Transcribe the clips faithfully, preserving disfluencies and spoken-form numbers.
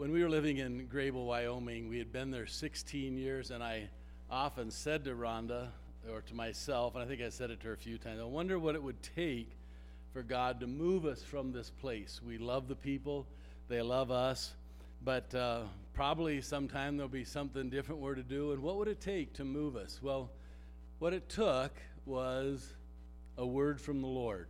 when we were living in Grable, Wyoming, we had been there sixteen years, and I often said to Rhonda, or to myself, and I think I said it to her a few times, I wonder what it would take for God to move us from this place. We love the people, they love us, but uh, probably sometime there'll be something different we're to do, and what would it take to move us? Well, what it took was a word from the Lord.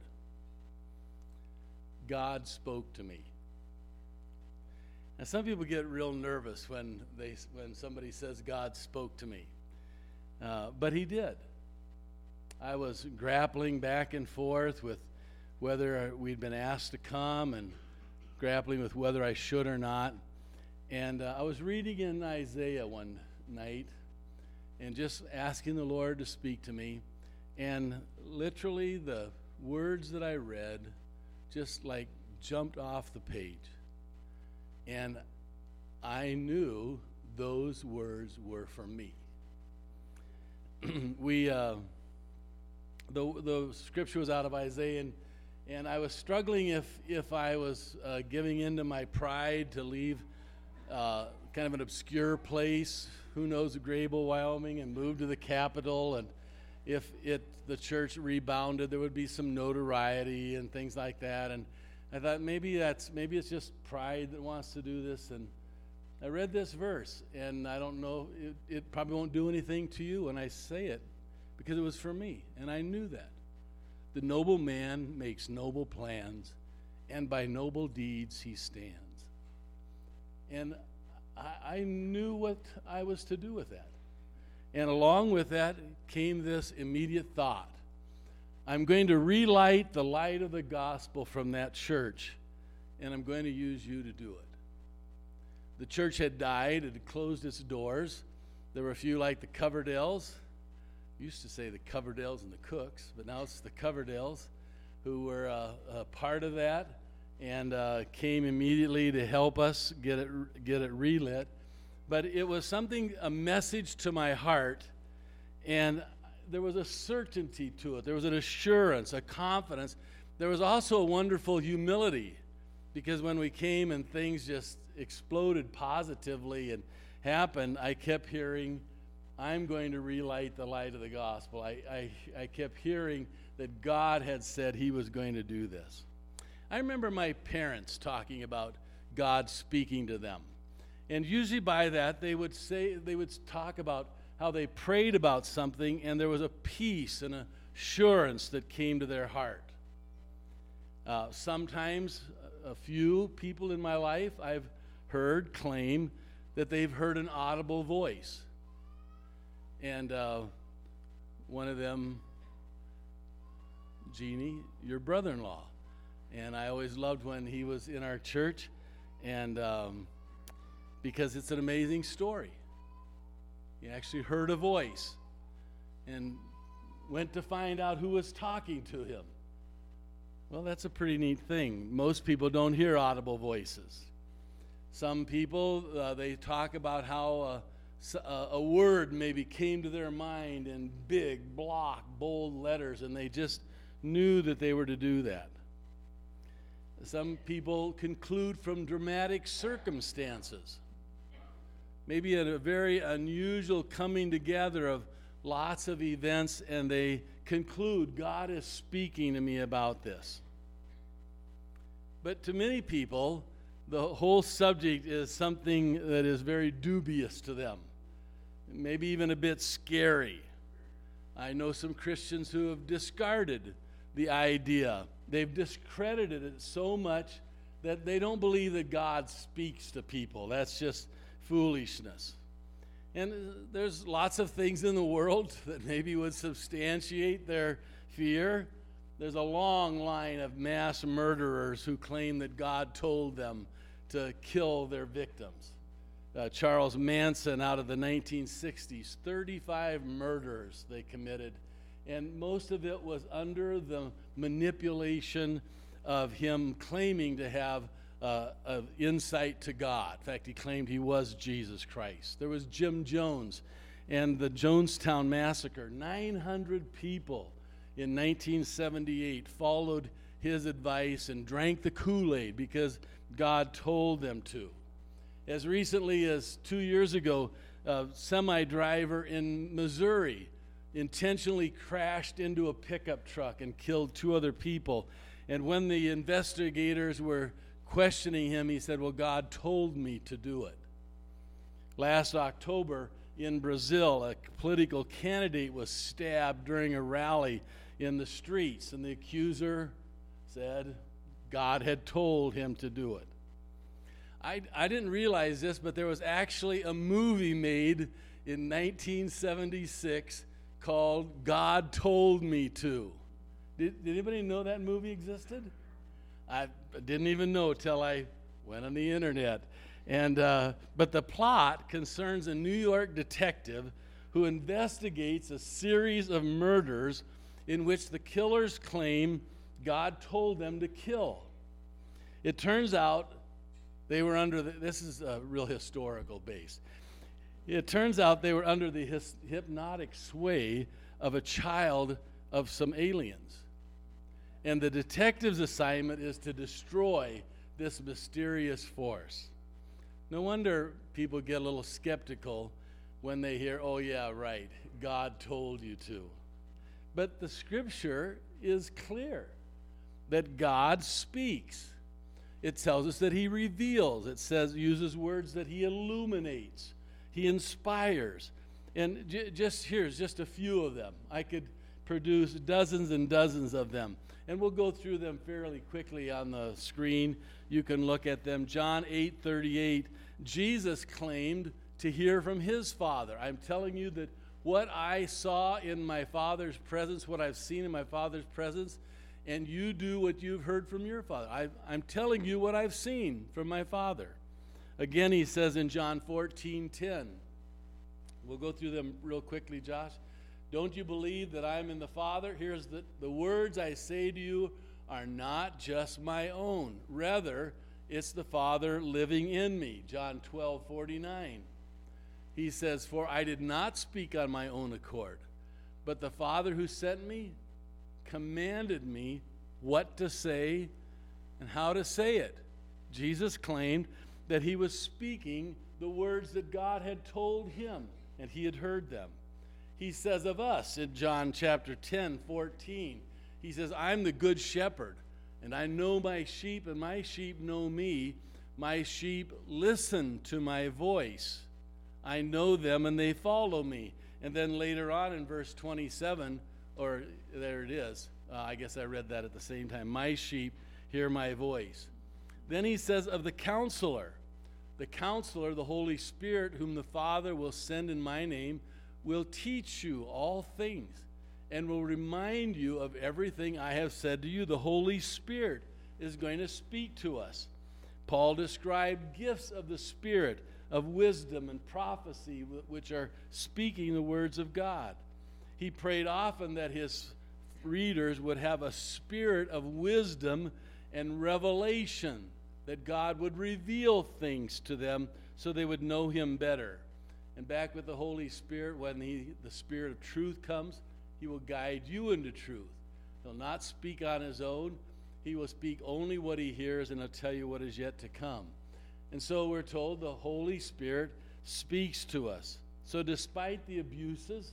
God spoke to me. Now, some people get real nervous when they when somebody says God spoke to me, uh, but He did. I was grappling back and forth with whether we'd been asked to come and grappling with whether I should or not. And uh, I was reading in Isaiah one night and just asking the Lord to speak to me. And literally the words that I read just like jumped off the page. And I knew those words were for me. we, uh, the the scripture was out of Isaiah, and, and I was struggling if if I was uh, giving in to my pride to leave uh, kind of an obscure place, who knows, Grable, Wyoming, and move to the capital, and if it the church rebounded, there would be some notoriety and things like that. And I thought maybe that's maybe it's just pride that wants to do this. And I read this verse, and I don't know, it, it probably won't do anything to you when I say it, because it was for me, and I knew that. The noble man makes noble plans, and by noble deeds he stands. And I, I knew what I was to do with that. And along with that came this immediate thought. I'm going to relight the light of the gospel from that church, and I'm going to use you to do it. The church had died. It had closed its doors. There were a few like the Coverdales. Used to say the Coverdales and the Cooks, but now it's the Coverdales who were uh, a part of that and uh, came immediately to help us get it get it relit. But it was something, a message to my heart, and there was a certainty to it. There was an assurance, a confidence. There was also a wonderful humility, because when we came and things just exploded positively and happened, I kept hearing, I'm going to relight the light of the gospel. I, I, I kept hearing that God had said He was going to do this. I remember my parents talking about God speaking to them. And usually by that, they would say, they would talk about how they prayed about something, and there was a peace and assurance that came to their heart. Uh, sometimes a few people in my life I've heard claim that they've heard an audible voice. And uh, one of them, Jeannie, your brother-in-law. And I always loved when he was in our church, and um, because it's an amazing story. He actually heard a voice and went to find out who was talking to him. Well, that's a pretty neat thing. Most people don't hear audible voices. Some people, uh, they talk about how uh, a word maybe came to their mind in big, block, bold letters, and they just knew that they were to do that. Some people conclude from dramatic circumstances. Maybe at a very unusual coming together of lots of events, and they conclude, God is speaking to me about this. But to many people, the whole subject is something that is very dubious to them, maybe even a bit scary. I know some Christians who have discarded the idea. They've discredited it so much that they don't believe that God speaks to people. That's just foolishness. And there's lots of things in the world that maybe would substantiate their fear. There's a long line of mass murderers who claim that God told them to kill their victims. Uh, Charles Manson, out of the nineteen sixties, thirty-five murders they committed, and most of it was under the manipulation of him claiming to have uh, of insight to God. In fact, he claimed he was Jesus Christ. There was Jim Jones and the Jonestown Massacre. nine hundred people in nineteen seventy-eight followed his advice and drank the Kool-Aid because God told them to. As recently as two years ago, a semi-driver in Missouri intentionally crashed into a pickup truck and killed two other people. And when the investigators were questioning him, he said, "Well, God told me to do it." Last October in Brazil, a political candidate was stabbed during a rally in the streets, and the accuser said God had told him to do it. I, I didn't realize this, but there was actually a movie made in nineteen seventy-six called God Told Me To. Did, did anybody know that movie existed? I didn't even know till I went on the internet. And uh, but the plot concerns a New York detective who investigates a series of murders in which the killers claim God told them to kill. It turns out they were under the, this is a real historical base. It turns out they were under the his, hypnotic sway of a child of some aliens. And the detective's assignment is to destroy this mysterious force. No wonder people get a little skeptical when they hear, "Oh yeah, right, God told you to." But the scripture is clear that God speaks. It tells us that he reveals. It says, uses words that he illuminates, he inspires. And j- just here's just a few of them. I could produce dozens and dozens of them. And we'll go through them fairly quickly on the screen. You can look at them. John eight thirty-eight, Jesus claimed to hear from his Father. I'm telling you that what I saw in my Father's presence, what I've seen in my Father's presence, and you do what you've heard from your Father. I, I'm telling you what I've seen from my Father. Again, he says in John fourteen ten, we'll go through them real quickly, Josh. Don't you believe that I am in the Father? Here's the, the words I say to you are not just my own. Rather, it's the Father living in me. John twelve forty-nine. He says, "For I did not speak on my own accord, but the Father who sent me commanded me what to say and how to say it." Jesus claimed that he was speaking the words that God had told him, and he had heard them. He says of us in John chapter ten, fourteen, he says, "I'm the good shepherd, and I know my sheep, and my sheep know me. My sheep listen to my voice. I know them, and they follow me." And then later on in verse twenty-seven, or there it is, uh, I guess I read that at the same time, "My sheep hear my voice." Then he says of the counselor, the counselor, the Holy Spirit, whom the Father will send in my name, will teach you all things and will remind you of everything I have said to you. The Holy Spirit is going to speak to us. Paul described gifts of the Spirit, of wisdom and prophecy, which are speaking the words of God. He prayed often that his readers would have a spirit of wisdom and revelation, that God would reveal things to them so they would know him better. And back with the Holy Spirit, when he, the Spirit of truth comes, he will guide you into truth. He'll not speak on his own. He will speak only what he hears, and he'll tell you what is yet to come. And so we're told the Holy Spirit speaks to us. So despite the abuses,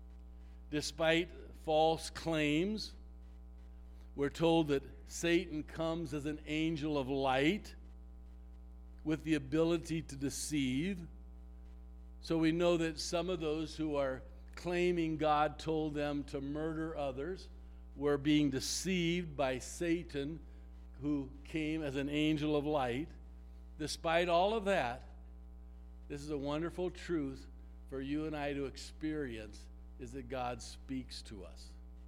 despite false claims, we're told that Satan comes as an angel of light with the ability to deceive. So we know that some of those who are claiming God told them to murder others were being deceived by Satan, who came as an angel of light. Despite all of that, this is a wonderful truth for you and I to experience, is that God speaks to us.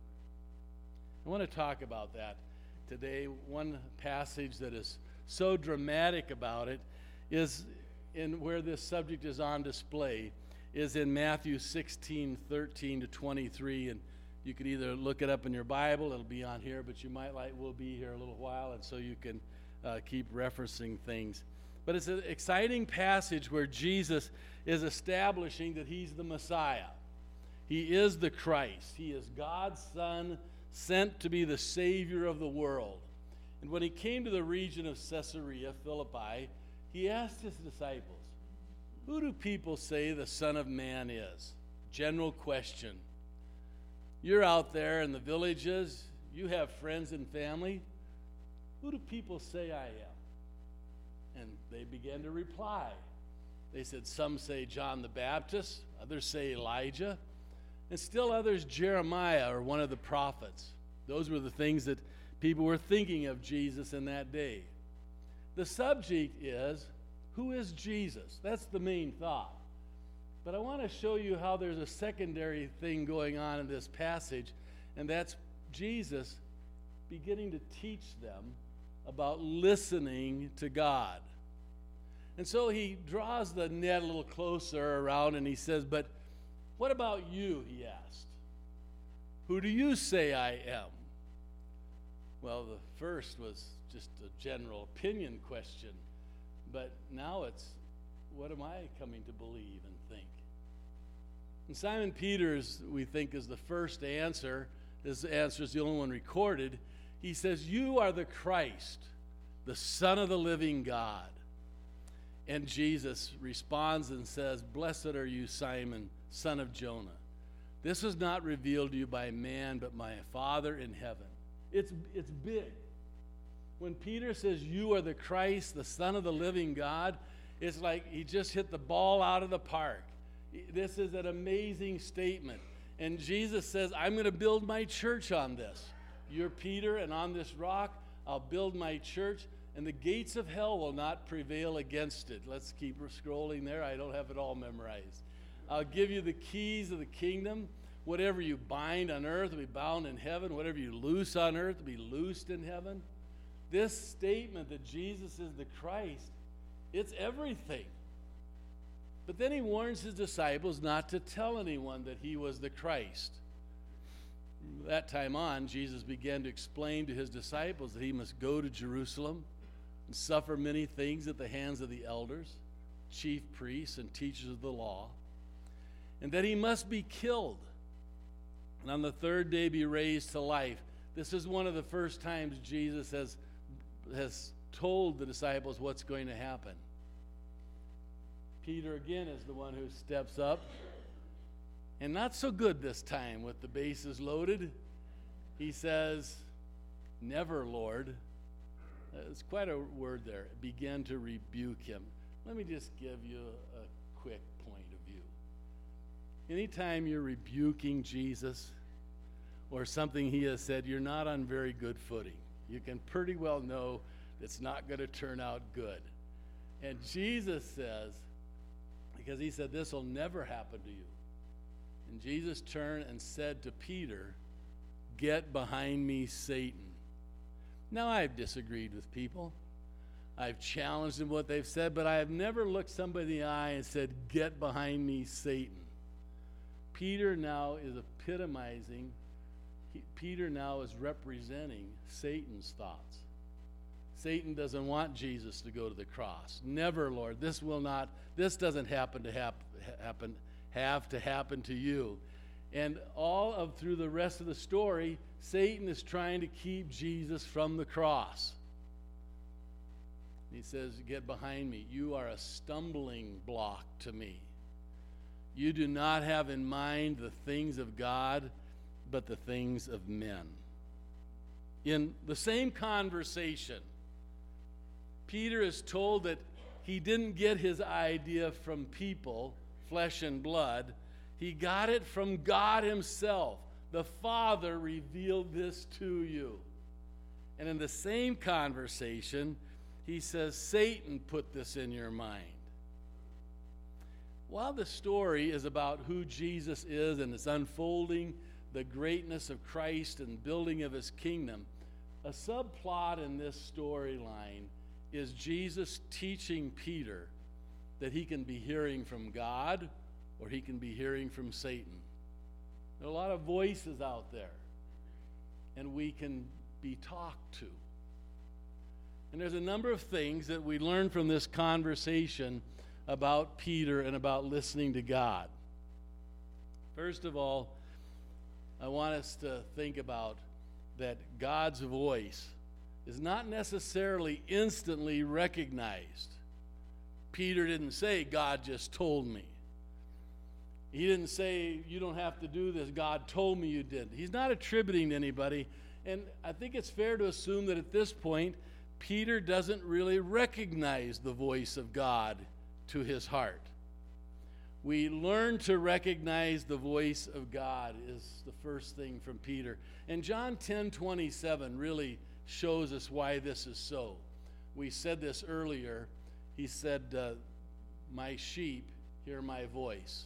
I want to talk about that today. One passage that is so dramatic about it is in where this subject is on display is in Matthew sixteen, thirteen to twenty-three, and you can either look it up in your Bible, it'll be on here, but you might like, we'll be here a little while, and so you can uh, keep referencing things. But it's an exciting passage where Jesus is establishing that he's the Messiah. He is the Christ. He is God's Son, sent to be the Savior of the world. And when he came to the region of Caesarea Philippi, he asked his disciples, "Who do people say the Son of Man is?" General question. You're out there in the villages, you have friends and family. Who do people say I am? And they began to reply. They said, some say John the Baptist, others say Elijah, and still others Jeremiah or one of the prophets. Those were the things that people were thinking of Jesus in that day. The subject is, who is Jesus? That's the main thought. But I want to show you how there's a secondary thing going on in this passage, and that's Jesus beginning to teach them about listening to God. And so he draws the net a little closer around and he says, but what about you, he asked. Who do you say I am? Well, the first was just a general opinion question, but now it's, what am I coming to believe and think? And Simon Peter's, we think, is the first answer. This answer is the only one recorded. He says, you are the Christ, the Son of the living God. And Jesus responds and says, blessed are you, Simon, son of Jonah. This was not revealed to you by man, but my Father in heaven. It's, it's big. When Peter says, you are the Christ, the Son of the living God, it's like he just hit the ball out of the park. This is an amazing statement. And Jesus says, I'm going to build my church on this. You're Peter, and on this rock, I'll build my church, and the gates of hell will not prevail against it. Let's keep scrolling there. I don't have it all memorized. I'll give you the keys of the kingdom. Whatever you bind on earth will be bound in heaven. Whatever you loose on earth will be loosed in heaven. This statement that Jesus is the Christ, it's everything. But then he warns his disciples not to tell anyone that he was the Christ. From that time on, Jesus began to explain to his disciples that he must go to Jerusalem and suffer many things at the hands of the elders, chief priests, and teachers of the law, and that he must be killed, and on the third day be raised to life. This is one of the first times Jesus has, has told the disciples what's going to happen. Peter again is the one who steps up, and not so good this time with the bases loaded. He says, never, Lord. It's quite a word there. Began to rebuke him. Let me just give you a quick point of view. Anytime you're rebuking Jesus or something he has said, you're not on very good footing. You can pretty well know it's not going to turn out good. And Jesus says, because he said, this will never happen to you. And Jesus turned and said to Peter, get behind me, Satan. Now, I've disagreed with people. I've challenged them what they've said, but I have never looked somebody in the eye and said, get behind me, Satan. Peter now is epitomizing, he, Peter now is representing Satan's thoughts. Satan doesn't want Jesus to go to the cross. Never, Lord. This will not, this doesn't happen to hap, happen, have to happen to you. And all of through the rest of the story, Satan is trying to keep Jesus from the cross. He says, get behind me. You are a stumbling block to me. You do not have in mind the things of God, but the things of men. In the same conversation, Peter is told that he didn't get his idea from people, flesh and blood. He got it from God himself. The Father revealed this to you. And in the same conversation, he says, Satan put this in your mind. While the story is about who Jesus is and it's unfolding the greatness of Christ and building of his kingdom, a subplot in this storyline is Jesus teaching Peter that he can be hearing from God or he can be hearing from Satan. There are a lot of voices out there, and we can be talked to. And there's a number of things that we learn from this conversation about Peter and about listening to God. First of all, I want us to think about that God's voice is not necessarily instantly recognized. Peter didn't say, God just told me. He didn't say, you don't have to do this, God told me you did. He's not attributing to anybody. And I think it's fair to assume that at this point, Peter doesn't really recognize the voice of God to his heart. We learn to recognize the voice of God is the first thing from Peter. And John ten twenty-seven really shows us why this is so. We said this earlier. He said, uh, my sheep hear my voice.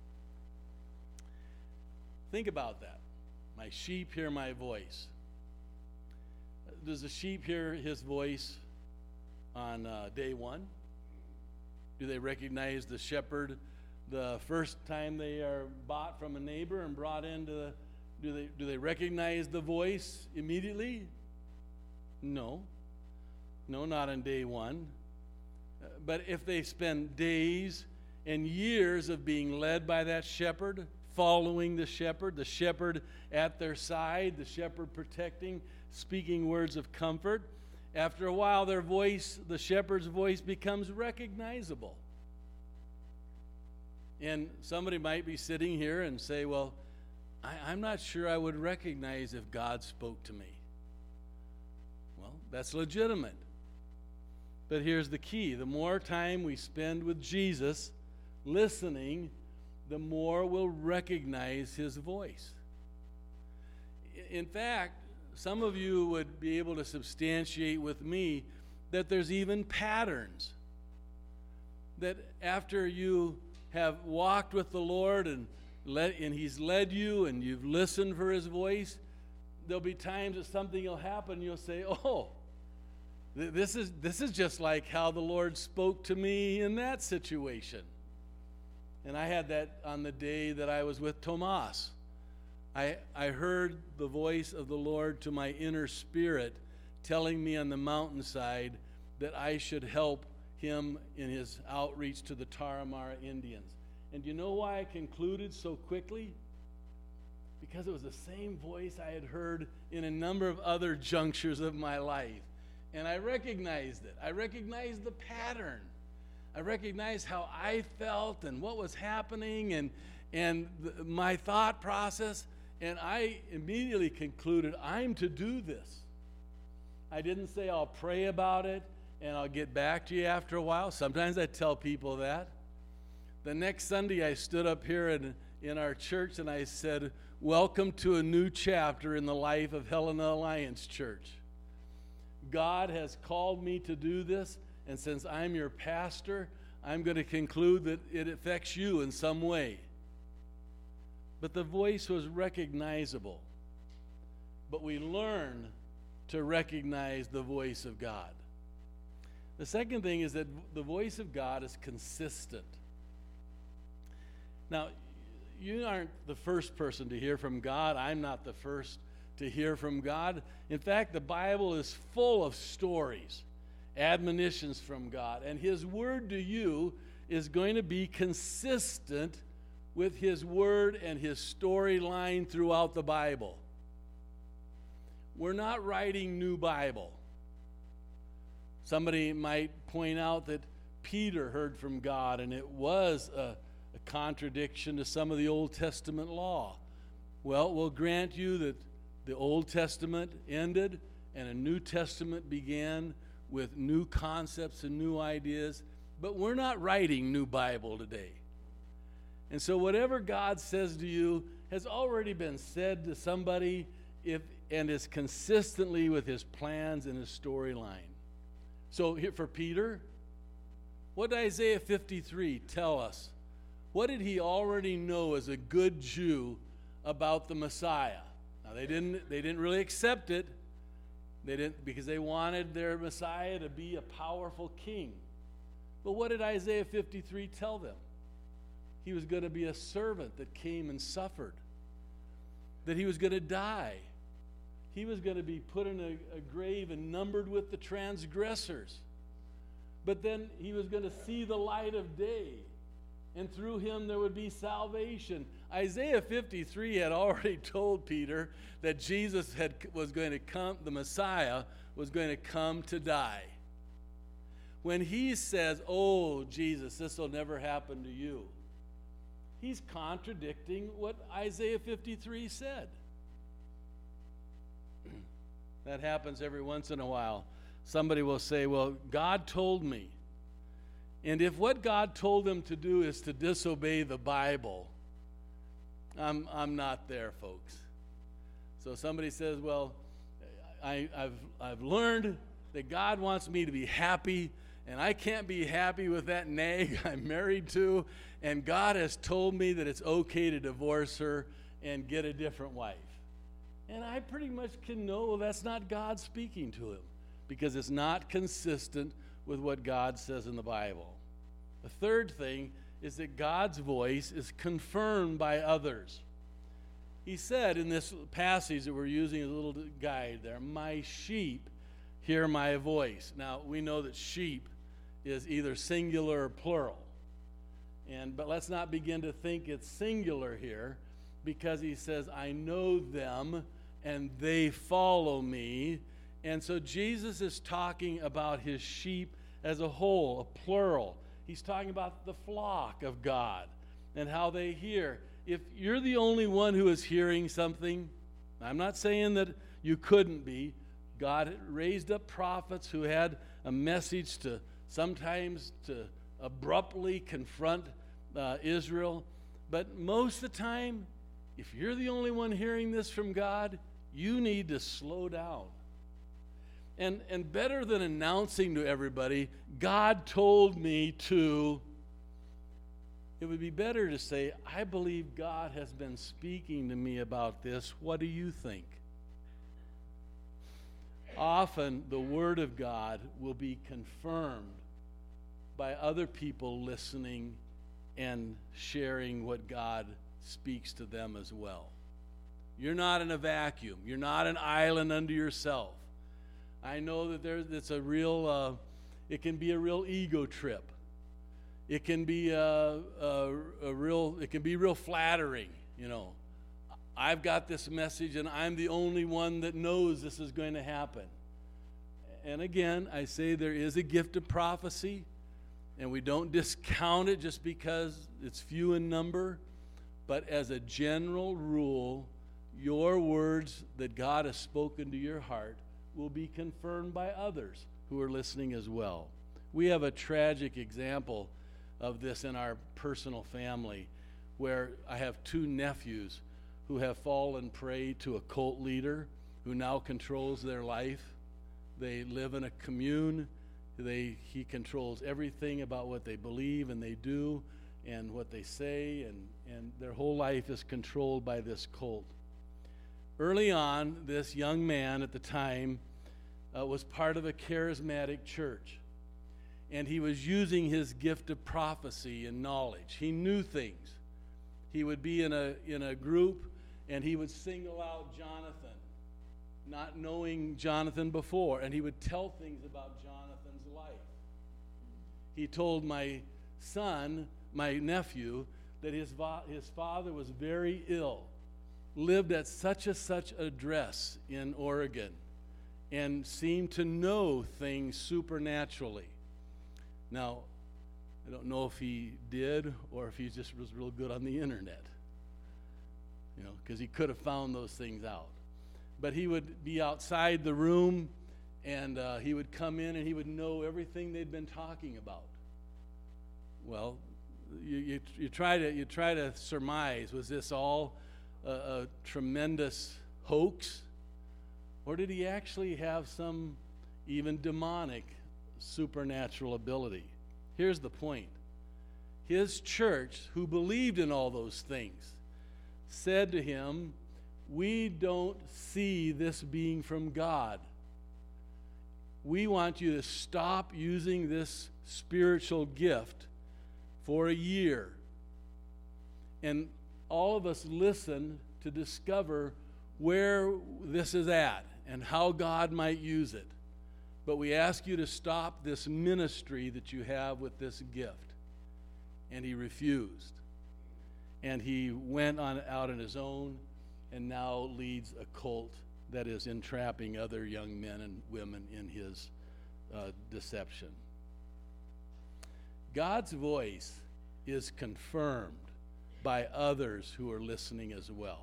Think about that. My sheep hear my voice. Does the sheep hear his voice on uh, day one? Do they recognize the shepherd the first time they are bought from a neighbor and brought into the, do they do they recognize the voice immediately? No. No, not on day one. Uh, but if they spend days and years of being led by that shepherd, following the shepherd, the shepherd at their side, the shepherd protecting, speaking words of comfort, after a while their voice, the shepherd's voice, becomes recognizable. And somebody might be sitting here and say, well, I, I'm not sure I would recognize if God spoke to me. Well, that's legitimate. But here's the key. The more time we spend with Jesus listening, the more we'll recognize his voice. In fact, some of you would be able to substantiate with me that there's even patterns. That after you have walked with the Lord and led, and he's led you and you've listened for his voice, there'll be times that something will happen and you'll say, oh, th- this is this is just like how the Lord spoke to me in that situation. And I had that on the day that I was with Tomas. I, I heard the voice of the Lord to my inner spirit telling me on the mountainside that I should help him in his outreach to the Tarahumara Indians. And do you know why I concluded so quickly? Because it was the same voice I had heard in a number of other junctures of my life. And I recognized it. I recognized the pattern. I recognized how I felt and what was happening and, and the, my thought process. And I immediately concluded, I'm to do this. I didn't say I'll pray about it and I'll get back to you after a while. Sometimes I tell people that. The next Sunday I stood up here in, in our church and I said, welcome to a new chapter in the life of Helena Alliance Church. God has called me to do this, and since I'm your pastor, I'm going to conclude that it affects you in some way. But the voice was recognizable. But we learn to recognize the voice of God. The second thing is that the voice of God is consistent. Now, you aren't the first person to hear from God. I'm not the first to hear from God. In fact, the Bible is full of stories, admonitions from God, and his word to you is going to be consistent with his word and his storyline throughout the Bible. We're not writing new Bible. Somebody might point out that Peter heard from God, and it was a, a contradiction to some of the Old Testament law. Well, we'll grant you that the Old Testament ended and a New Testament began with new concepts and new ideas, but we're not writing new Bible today. And so whatever God says to you has already been said to somebody if and is consistently with his plans and his storyline. So here for Peter, what did Isaiah fifty-three tell us? What did he already know as a good Jew about the Messiah? Now they didn't they didn't really accept it. They didn't because they wanted their Messiah to be a powerful king. But what did Isaiah fifty-three tell them? He was going to be a servant that came and suffered. That he was going to die. He was going to be put in a, a grave and numbered with the transgressors. But then he was going to see the light of day. And through him there would be salvation. Isaiah fifty-three had already told Peter that Jesus had, was going to come, the Messiah was going to come to die. when he says, oh, Jesus, this will never happen to you, he's contradicting what Isaiah fifty-three said. That happens every once in a while. Somebody will say, well, God told me. And if what God told them to do is to disobey the Bible, I'm, I'm not there, folks. So somebody says, well, I, I've, I've learned that God wants me to be happy, and I can't be happy with that nag I'm married to, and God has told me that it's okay to divorce her and get a different wife. And I pretty much can know, well, that's not God speaking to him, because it's not consistent with what God says in the Bible. The third thing is that God's voice is confirmed by others. He said in this passage that we're using as a little guide there, my sheep hear my voice. Now, we know that sheep is either singular or plural. And but let's not begin to think it's singular here, because he says, I know them and they follow me. And so Jesus is talking about his sheep as a whole, a plural. He's talking about the flock of God and how they hear. If you're the only one who is hearing something, I'm not saying that you couldn't be. God raised up prophets who had a message to sometimes to abruptly confront uh, Israel. But most of the time, if you're the only one hearing this from God, you need to slow down. And, and better than announcing to everybody, God told me to, it would be better to say, I believe God has been speaking to me about this. What do you think? Often the Word of God will be confirmed by other people listening and sharing what God speaks to them as well. You're not in a vacuum. You're not an island unto yourself. I know that there's it's a real, uh, it can be a real ego trip. It can be a, a, a real, it can be real flattering, you know. I've got this message and I'm the only one that knows this is going to happen. And again, I say there is a gift of prophecy, and we don't discount it just because it's few in number. But as a general rule, your words that God has spoken to your heart will be confirmed by others who are listening as well. We have a tragic example of this in our personal family, where I have two nephews who have fallen prey to a cult leader who now controls their life. They live in a commune. They, he controls everything about what they believe and they do and what they say, and, and their whole life is controlled by this cult. Early on, this young man at the time uh, was part of a charismatic church, and he was using his gift of prophecy and knowledge. He knew things. He would be in a in a group, and he would single out Jonathan, not knowing Jonathan before, and he would tell things about Jonathan's life. He told my son, my nephew, that his, va- his father was very ill, lived at such a such address in Oregon, and seemed to know things supernaturally. Now, I don't know if he did or if he just was real good on the internet, you know, because he could have found those things out. But he would be outside the room, and uh, he would come in and he would know everything they'd been talking about. Well, you, you, you try to you try to surmise, was this all a, a tremendous hoax, or did he actually have some even demonic supernatural ability? Here's the point. His church, who believed in all those things, said to him, we don't see this being from God. We want you to stop using this spiritual gift for a year. And all of us listen to discover where this is at and how God might use it. But we ask you to stop this ministry that you have with this gift. And he refused. And he went on out on his own and now leads a cult that is entrapping other young men and women in his uh, deception. God's voice is confirmed by others who are listening as well.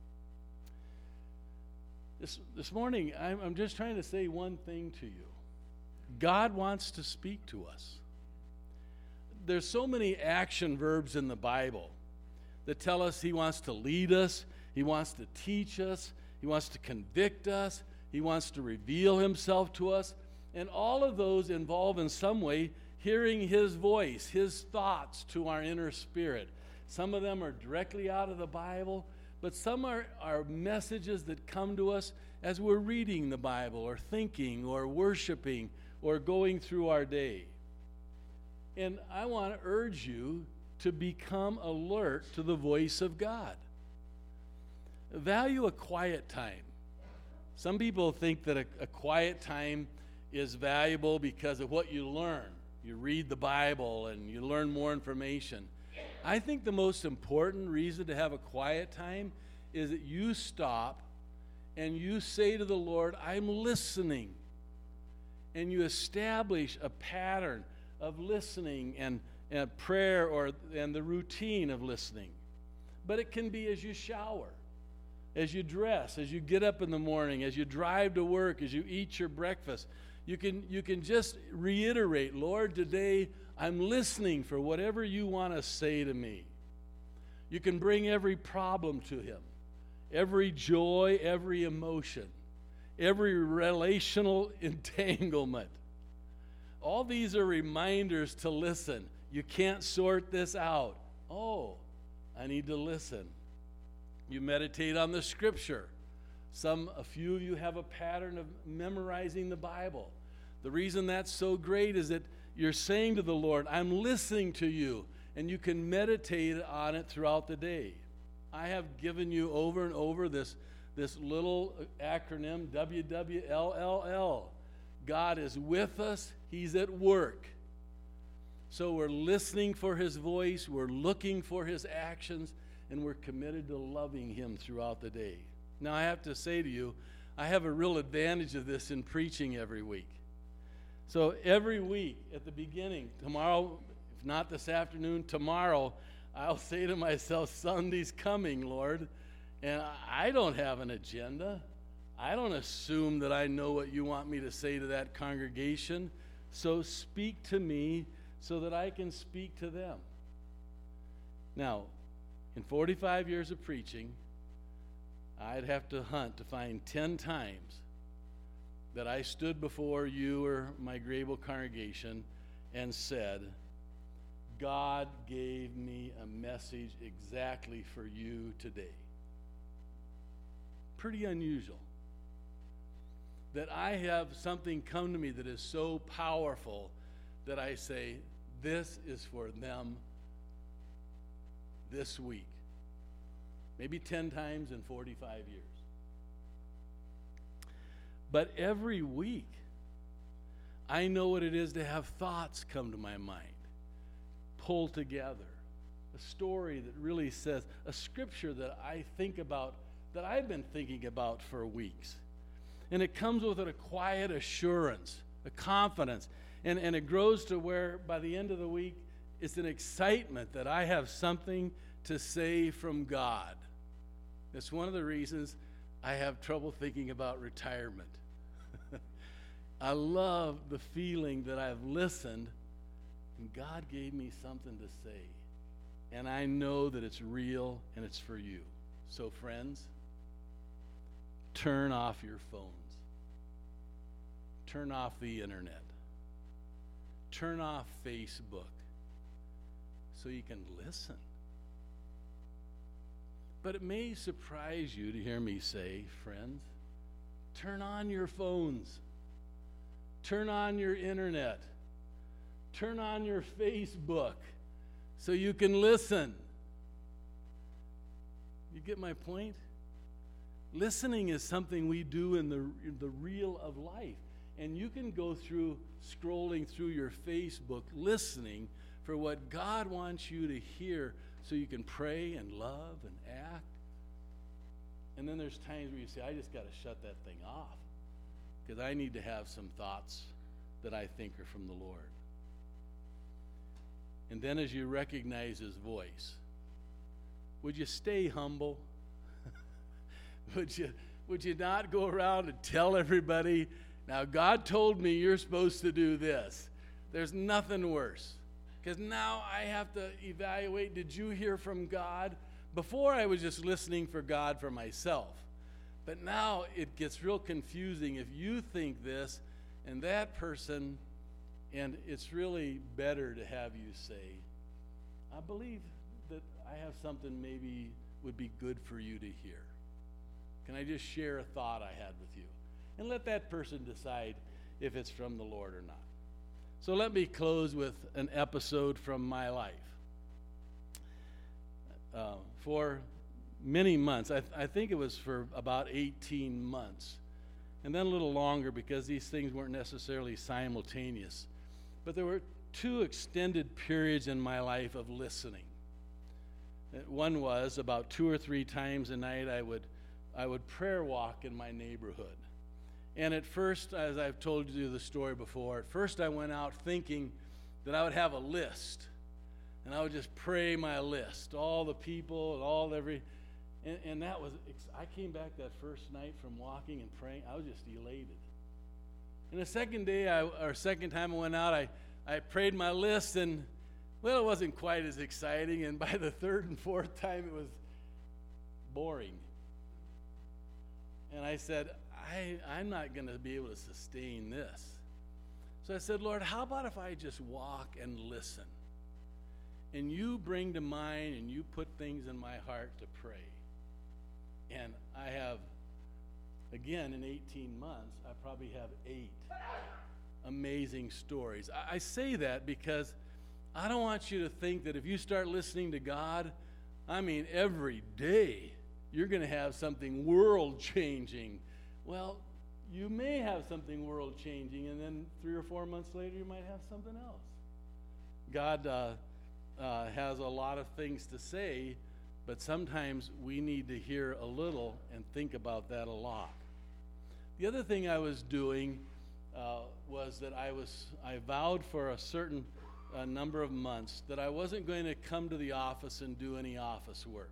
This, this morning, I'm, I'm just trying to say one thing to you. God wants to speak to us. There's so many action verbs in the Bible that tell us he wants to lead us, he wants to teach us, he wants to convict us, he wants to reveal himself to us, and all of those involve in some way hearing his voice, his thoughts to our inner spirit. Some of them are directly out of the Bible, but some are, are messages that come to us as we're reading the Bible or thinking or worshiping or going through our day. And I want to urge you to become alert to the voice of God. Value a quiet time. Some people think that a, a quiet time is valuable because of what you learn. You read the Bible and you learn more information. I think the most important reason to have a quiet time is that you stop and you say to the Lord, I'm listening. And you establish a pattern of listening and, and prayer or and the routine of listening. But it can be as you shower, as you dress, as you get up in the morning, as you drive to work, as you eat your breakfast. You can, you can just reiterate, Lord, today I'm listening for whatever you want to say to me. You can bring every problem to him, every joy, every emotion, every relational entanglement. All these are reminders to listen. You can't sort this out. Oh, I need to listen. You meditate on the scripture. Some, a few of you have a pattern of memorizing the Bible. The reason that's so great is that you're saying to the Lord, I'm listening to you, and you can meditate on it throughout the day. I have given you over and over this, this little acronym, W W L L L. God is with us, he's at work. So we're listening for his voice, we're looking for his actions, and we're committed to loving him throughout the day. Now, I have to say to you, I have a real advantage of this in preaching every week. So every week at the beginning, tomorrow, if not this afternoon, tomorrow, I'll say to myself, Sunday's coming, Lord, and I don't have an agenda. I don't assume that I know what you want me to say to that congregation. So speak to me so that I can speak to them. Now, in forty-five years of preaching, I'd have to hunt to find ten times that I stood before you or my Grable congregation and said, God gave me a message exactly for you today. Pretty unusual. That I have something come to me that is so powerful that I say, this is for them this week. Maybe ten times in forty-five years. But every week, I know what it is to have thoughts come to my mind, pull together, a story that really says, a scripture that I think about, that I've been thinking about for weeks. And it comes with a quiet assurance, a confidence, and, and it grows to where by the end of the week, it's an excitement that I have something to say from God. That's one of the reasons I have trouble thinking about retirement. I love the feeling that I've listened and God gave me something to say. And I know that it's real and it's for you. So friends, turn off your phones. Turn off the internet. Turn off Facebook so you can listen. But it may surprise you to hear me say, friends, turn on your phones. Turn on your internet. Turn on your Facebook so you can listen. You get my point? Listening is something we do in the, in the real of life. And you can go through scrolling through your Facebook listening for what God wants you to hear so you can pray and love and act. And then there's times where you say, I just got to shut that thing off because I need to have some thoughts that I think are from the Lord. And then as you recognize his voice, would you stay humble? would you would you not go around and tell everybody, now God told me you're supposed to do this? There's nothing worse. Because now I have to evaluate, did you hear from God? Before I was just listening for God for myself. But now it gets real confusing if you think this and that person, and it's really better to have you say, I believe that I have something maybe would be good for you to hear. Can I just share a thought I had with you? And let that person decide if it's from the Lord or not. So let me close with an episode from my life. Uh, for many months, I, th- I think it was for about eighteen months, and then a little longer because these things weren't necessarily simultaneous. But there were two extended periods in my life of listening. Uh, One was about two or three times a night I would I would prayer walk in my neighborhood. And at first, as I've told you the story before, at first I went out thinking that I would have a list. And I would just pray my list, all the people and all every, and, and that was, I came back that first night from walking and praying, I was just elated. And the second day, I, or second time I went out, I, I prayed my list, and, well, it wasn't quite as exciting, and by the third and fourth time, it was boring. And I said, I, I'm not going to be able to sustain this. So I said, Lord, how about if I just walk and listen? And you bring to mind and you put things in my heart to pray. And I have, again, in eighteen months, I probably have eight amazing stories. I, I say that because I don't want you to think that if you start listening to God, I mean, every day you're going to have something world-changing. Well, you may have something world-changing, and then three or four months later, you might have something else. God uh, uh, has a lot of things to say, but sometimes we need to hear a little and think about that a lot. The other thing I was doing uh, was that I was I vowed for a certain uh, number of months that I wasn't going to come to the office and do any office work.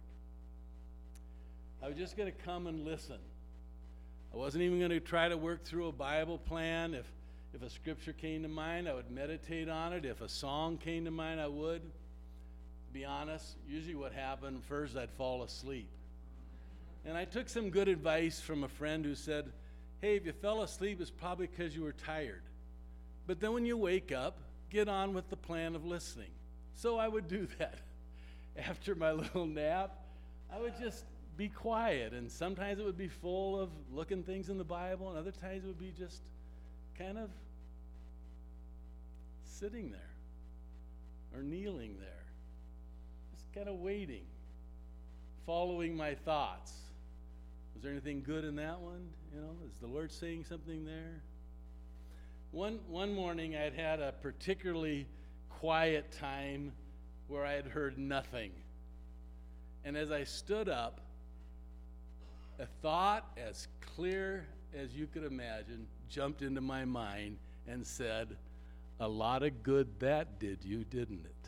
I was just going to come and listen. I wasn't even going to try to work through a Bible plan. If if a scripture came to mind, I would meditate on it. If a song came to mind, I would. To be honest, usually what happened, first I'd fall asleep. And I took some good advice from a friend who said, hey, if you fell asleep, it's probably because you were tired. But then when you wake up, get on with the plan of listening. So I would do that. After my little nap, I would just be quiet, and sometimes it would be full of looking things in the Bible, and other times it would be just kind of sitting there or kneeling there, just kind of waiting, following my thoughts. Was there anything good in that one? You know, is the Lord saying something there? One one morning I'd had a particularly quiet time where I had heard nothing. And as I stood up, a thought as clear as you could imagine jumped into my mind and said, a lot of good that did you, didn't it?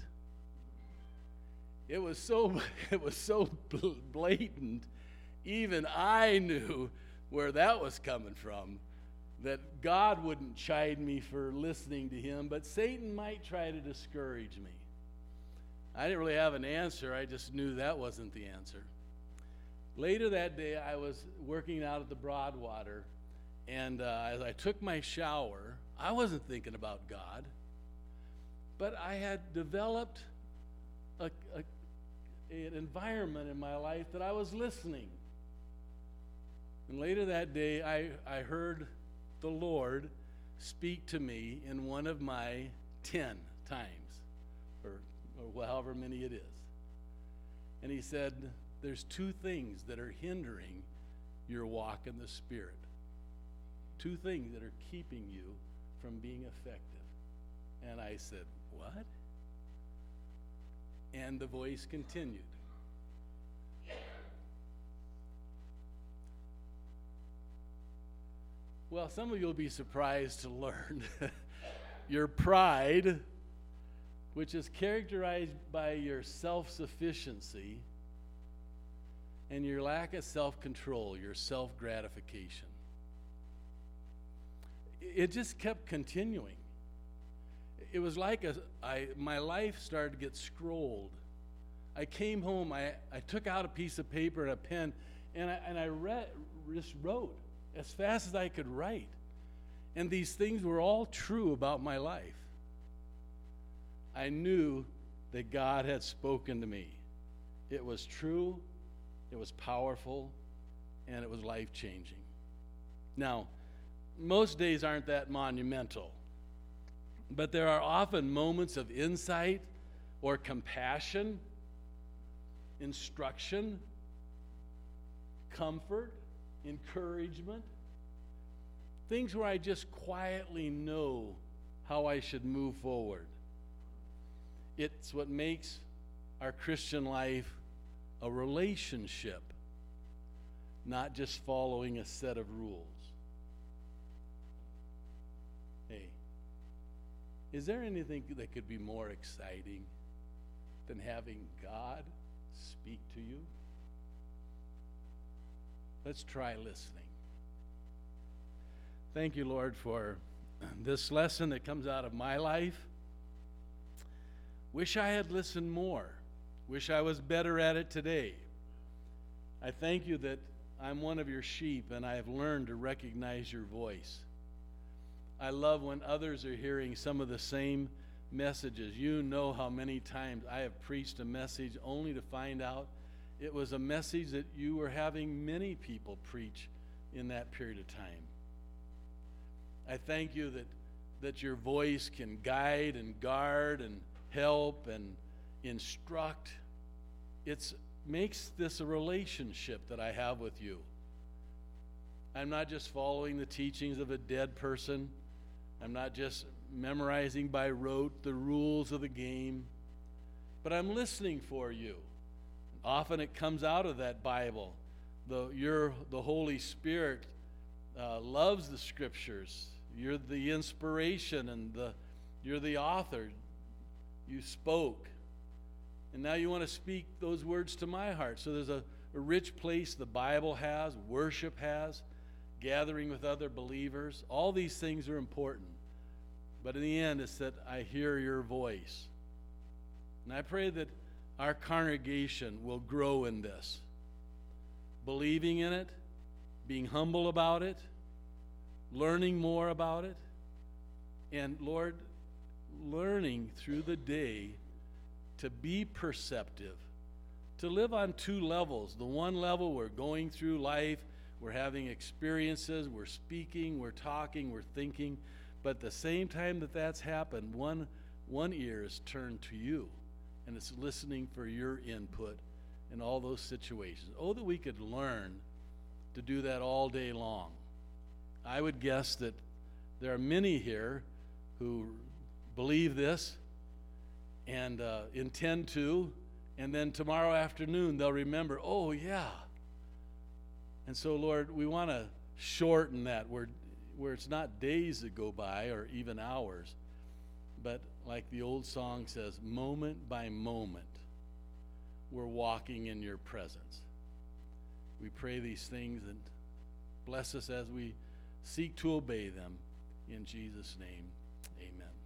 It was so it was so blatant, even I knew where that was coming from, that God wouldn't chide me for listening to him, but Satan might try to discourage me. I didn't really have an answer. I just knew that wasn't the answer. Later that day, I was working out at the Broadwater, and uh, as I took my shower, I wasn't thinking about God, but I had developed a, a, an environment in my life that I was listening. And later that day, I, I heard the Lord speak to me in one of my ten times, or, or however many it is. And he said, there's two things that are hindering your walk in the Spirit. Two things that are keeping you from being effective. And I said, what? And the voice continued. Well, some of you will be surprised to learn your pride which is characterized by your self-sufficiency and your lack of self-control, your self-gratification. It just kept continuing. It was like a, I, my life started to get scrolled. I came home, I, I took out a piece of paper and a pen, and I, and I read, just wrote as fast as I could write. And these things were all true about my life. I knew that God had spoken to me. It was true, it was powerful, and it was life-changing. Now, most days aren't that monumental, but there are often moments of insight or compassion, instruction, comfort, encouragement, things where I just quietly know how I should move forward. It's what makes our Christian life a relationship, not just following a set of rules. Hey, is there anything that could be more exciting than having God speak to you? Let's try listening. Thank you, Lord, for this lesson that comes out of my life. Wish I had listened more. Wish I was better at it today. I thank you that I'm one of your sheep and I have learned to recognize your voice. I love when others are hearing some of the same messages. You know how many times I have preached a message only to find out it was a message that you were having many people preach in that period of time. I thank you that, that your voice can guide and guard and help and instruct. It makes this a relationship that I have with you. I'm not just following the teachings of a dead person. I'm not just memorizing by rote the rules of the game, but I'm listening for you. Often it comes out of that Bible. The, you're, the Holy Spirit uh, loves the Scriptures. You're the inspiration and the, you're the author. You spoke. And now you want to speak those words to my heart. So there's a, a rich place the Bible has, worship has, gathering with other believers. All these things are important. But in the end, it's that I hear your voice. And I pray that our congregation will grow in this, believing in it, being humble about it, learning more about it, and Lord, learning through the day to be perceptive, to live on two levels. The one level, we're going through life, we're having experiences, we're speaking, we're talking, we're thinking, but at the same time that that's happened, one, one ear is turned to you, and it's listening for your input in all those situations. Oh, that we could learn to do that all day long. I would guess that there are many here who believe this and uh, intend to, and then tomorrow afternoon they'll remember, oh yeah. And so, Lord, we want to shorten that where, where it's not days that go by or even hours, but like the old song says, moment by moment, we're walking in your presence. We pray these things and bless us as we seek to obey them. In Jesus' name, amen.